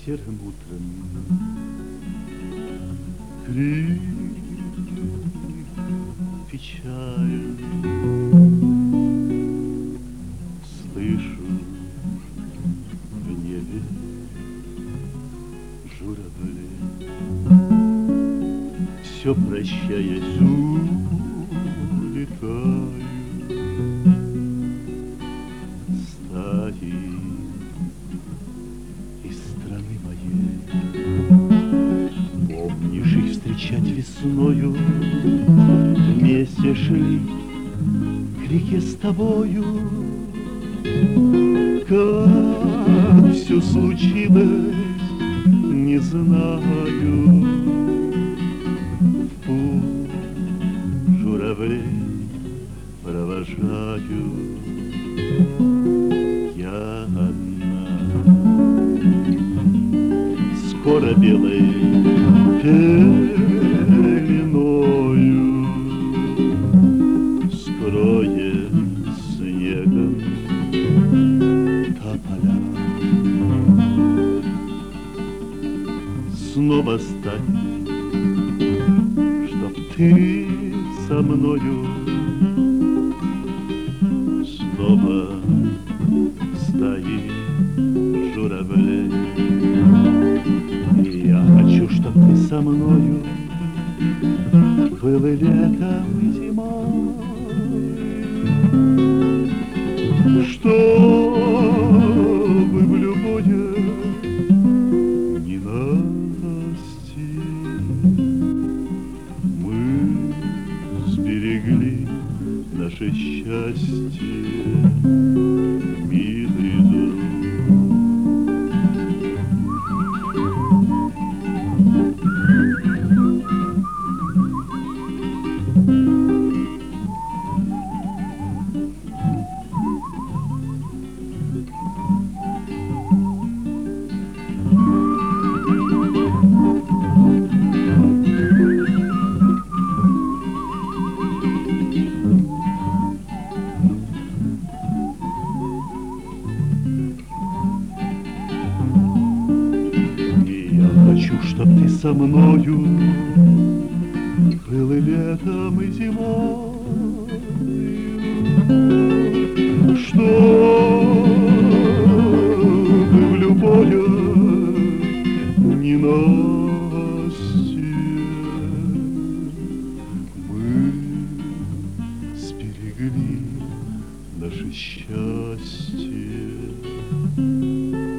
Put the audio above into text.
серым утром крик печаль. Слышу в небе журавли, все прощаясь улетаю. Стаи из страны моей, помнишь их встречать весною, вместе шли к реке с тобою. Как все случилось, не знаю. В путь журавлей провожаю я одна. Скоро белой пеленою скроет снегом тополя. Снова стань, чтоб ты со мною. Снова стаи журавлей. И я хочу, чтоб ты со мною был и летом, и зимой. Чтобы в любое ненастье мы сберегли наше счастье, милый друг. Хочу, чтоб ты со мною был и летом, и зимой. Чтобы в любое ненастье мы сберегли наше счастье.